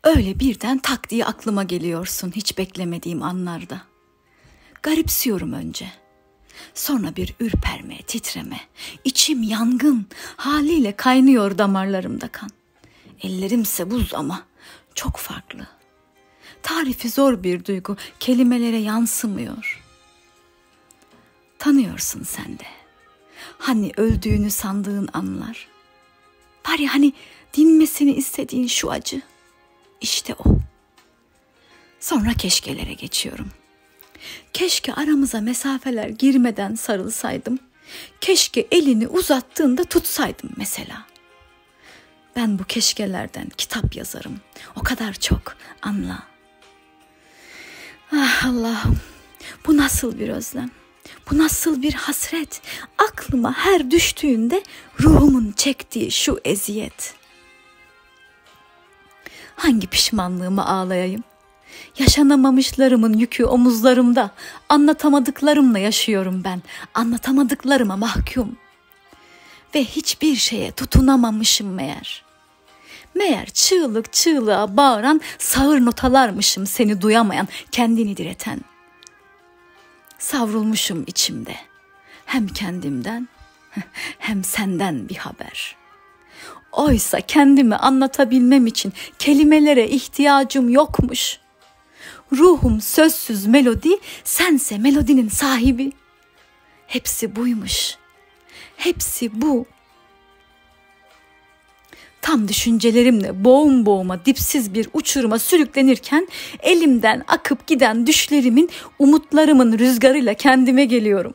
Öyle birden tak diye aklıma geliyorsun hiç beklemediğim anlarda. Garipsiyorum önce. Sonra bir ürperme, titreme, içim yangın, haliyle kaynıyor damarlarımda kan. Ellerimse buz ama çok farklı. Tarifi zor bir duygu, kelimelere yansımıyor. Tanıyorsun sen de. Hani öldüğünü sandığın anlar. Var ya hani dinmesini istediğin şu acı. İşte o. Sonra keşkelere geçiyorum. Keşke aramıza mesafeler girmeden sarılsaydım. Keşke elini uzattığında tutsaydım mesela. Ben bu keşkelerden kitap yazarım. O kadar çok anla. Ah Allah'ım, bu nasıl bir özlem? Bu nasıl bir hasret? Aklıma her düştüğünde ruhumun çektiği şu eziyet. Hangi pişmanlığımı ağlayayım? Yaşanamamışlarımın yükü omuzlarımda. Anlatamadıklarımla yaşıyorum ben. Anlatamadıklarıma mahkum. Ve hiçbir şeye tutunamamışım meğer. Meğer çığlık çığlığa bağıran sağır notalarmışım seni duyamayan, kendini direten. Savrulmuşum içimde. Hem kendimden hem senden bir haber. Oysa kendimi anlatabilmem için kelimelere ihtiyacım yokmuş. Ruhum sözsüz melodi, sense melodinin sahibi. Hepsi buymuş. Hepsi bu. Tam düşüncelerimle boğum boğuma dipsiz bir uçuruma sürüklenirken elimden akıp giden düşlerimin, umutlarımın rüzgarıyla kendime geliyorum.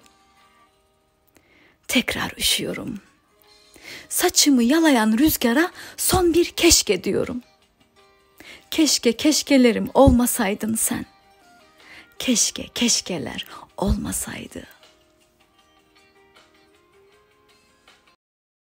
Tekrar üşüyorum. Saçımı yalayan rüzgara son bir keşke diyorum. Keşke keşkelerim olmasaydın sen. Keşke keşkeler olmasaydı.